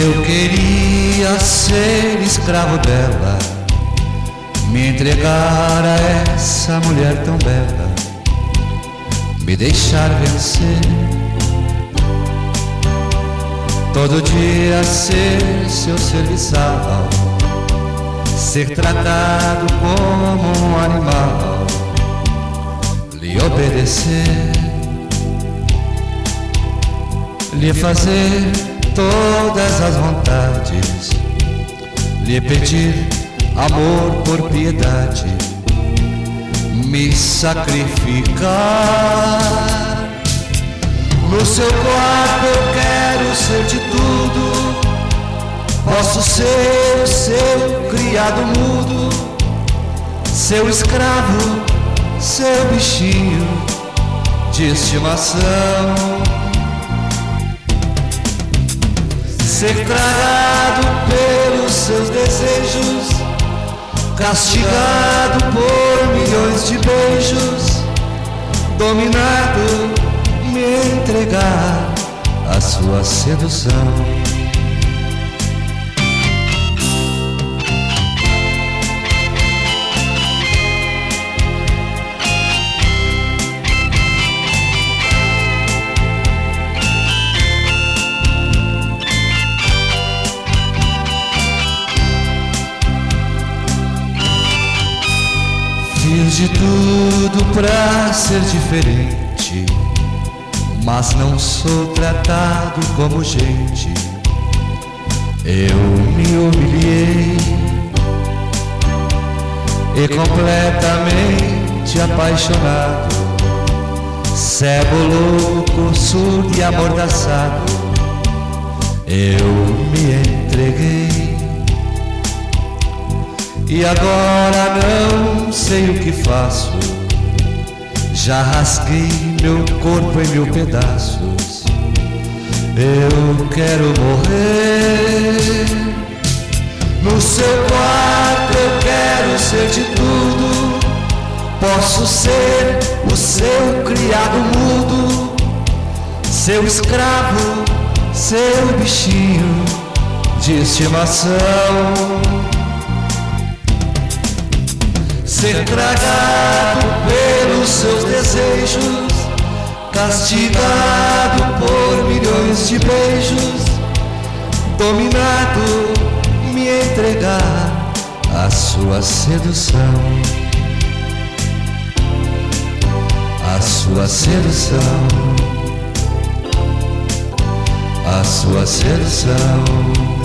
Eu queria ser escravo dela, me entregar a essa mulher tão bela, me deixar vencer. Todo dia ser seu serviçal, ser tratado como um animal, lhe obedecer, lhe fazer todas as vontades, lhe pedir amor por piedade, me sacrificar. No seu quarto eu quero ser de tudo, posso ser o seu criado mudo, seu escravo, seu bichinho de estimação. Ser tragado pelos seus desejos, castigado por milhões de beijos, dominado, me entregar à sua sedução. Fiz de tudo pra ser diferente, mas não sou tratado como gente. Eu me humilhei e completamente apaixonado, cego, louco, surdo e amordaçado, eu me entreguei. E agora não sei o que faço, já rasguei meu corpo em 1000 pedaços. Eu quero morrer. No seu quarto eu quero ser de tudo, posso ser o seu criado mudo, seu escravo, seu bichinho de estimação. Ser tragado pelos seus desejos, castigado por milhões de beijos, dominado, me entregar à sua sedução. A sua sedução, a sua sedução.